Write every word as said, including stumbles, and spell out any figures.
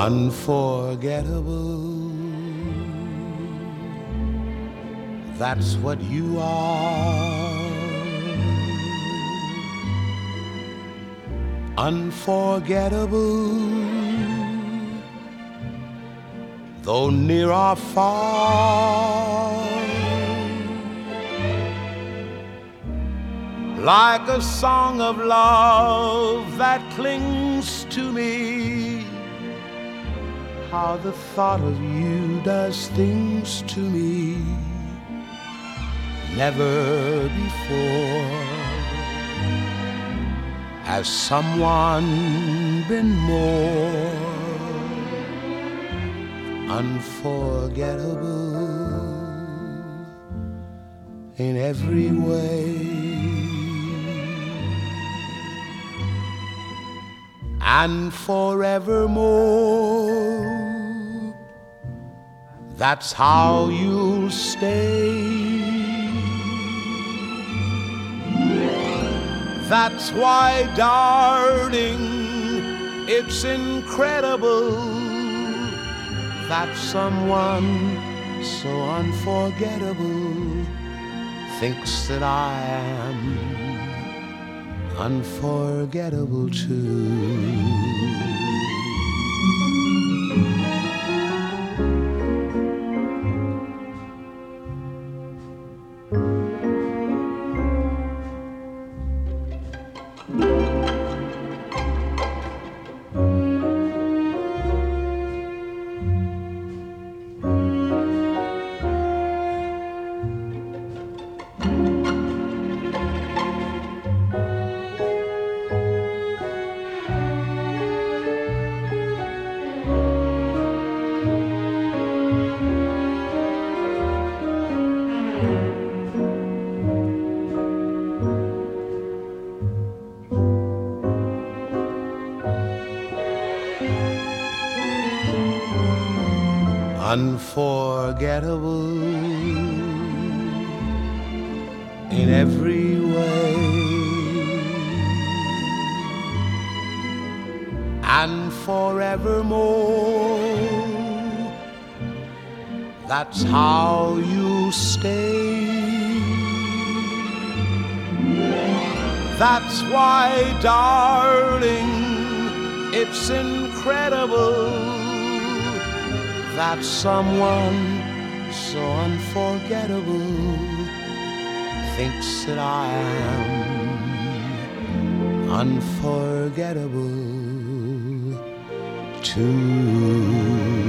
Unforgettable, that's what you are. Unforgettable, though near or far. Like a song of love that clings to me, how the thought of you does things to me never before has someone been more unforgettable in every way. And forevermore, that's how you'll stay. That's why, darling, it's incredible that someone so unforgettable thinks that I am unforgettable too. Unforgettable in every way, and forevermore, that's how you stay. That's why, darling, it's incredible that someone so unforgettable thinks that I am unforgettable too.